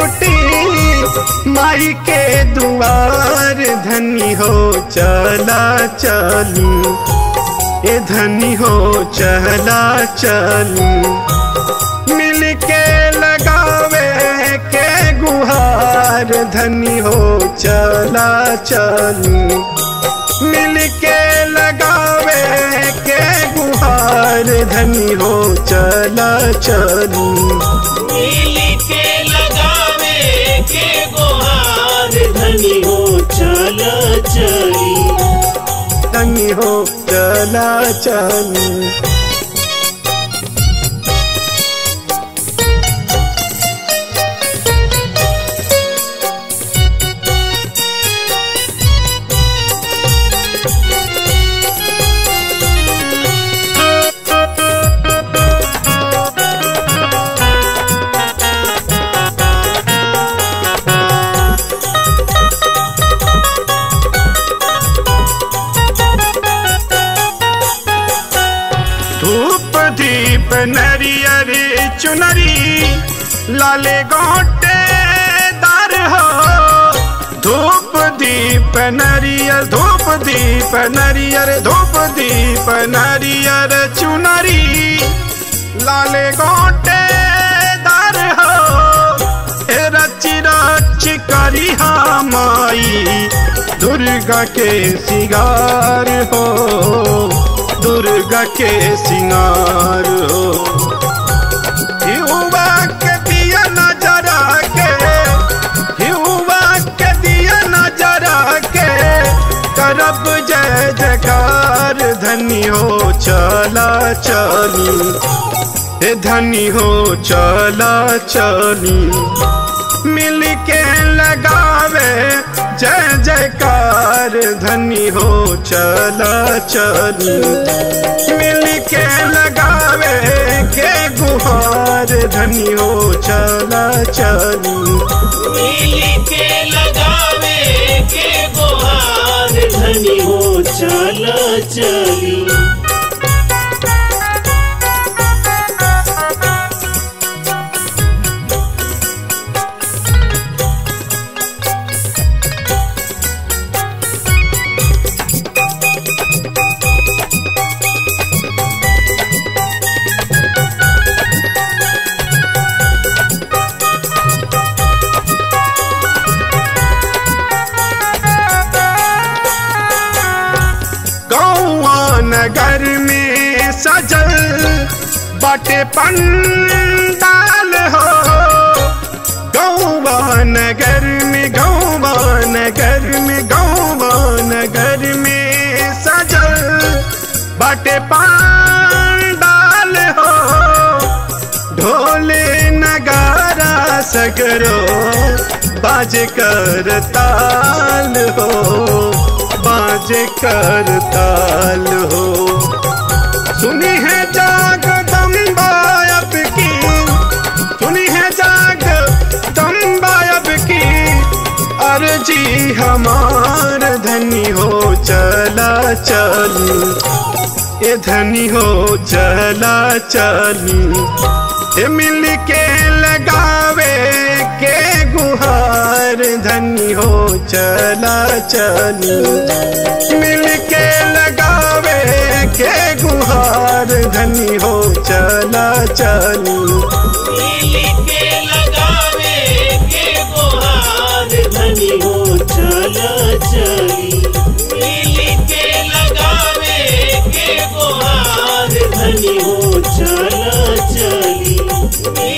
लौटी माई के दुआर धनी हो चला चली ए धनी हो चला चली मिल के लगावे के गुहार धनी हो चला चली मिल के लगावे के गुहार धनी हो चला चली मिल के लगावे के गुहार धनी हो चला चली धनी हो चला चली धूप दीप नरियर चुनरी लाले गोटे दार हो धूप दीप नरियर धूप दीप नरियर धूप दीप नरियर चुनरी लाले गोटे दार हो ए रची रच करी माई दुर्गा के सिंगार हो दुर्गा के सिंगार हो हिउवा के दिया नजरा के हिउवा के दिया नजरा के करब जय जयकार धनी हो चला चली ए धनी हो चला चली मिल के लगावे जय जयकार धनी हो चला चली मिल के लगावे के गुहार धनी हो चला चली मिल के लगावे के गुहार धनी हो चला चली नगर में सजल बाटे पंडाल हो गौवा नगर में गौवा नगर में गौवा नगर में सजल बाटे पंडाल हो ढोले नगारा सगरो बाज कर ताल हो बाज कर ताल हो सुनी है जगदम्बा अब की सुनी है जगदम्बा अब की अर्जी हमार धनी हो चला चली ए धनी हो चला चली ए मिल के लगावे के गुहार धनी हो चला चली मिल के लगावे के गुहार धनी हो चला चली मिल के लगावे के गुहार धनी हो चला चली मिल के लगावे के गुहार धनी हो चला चली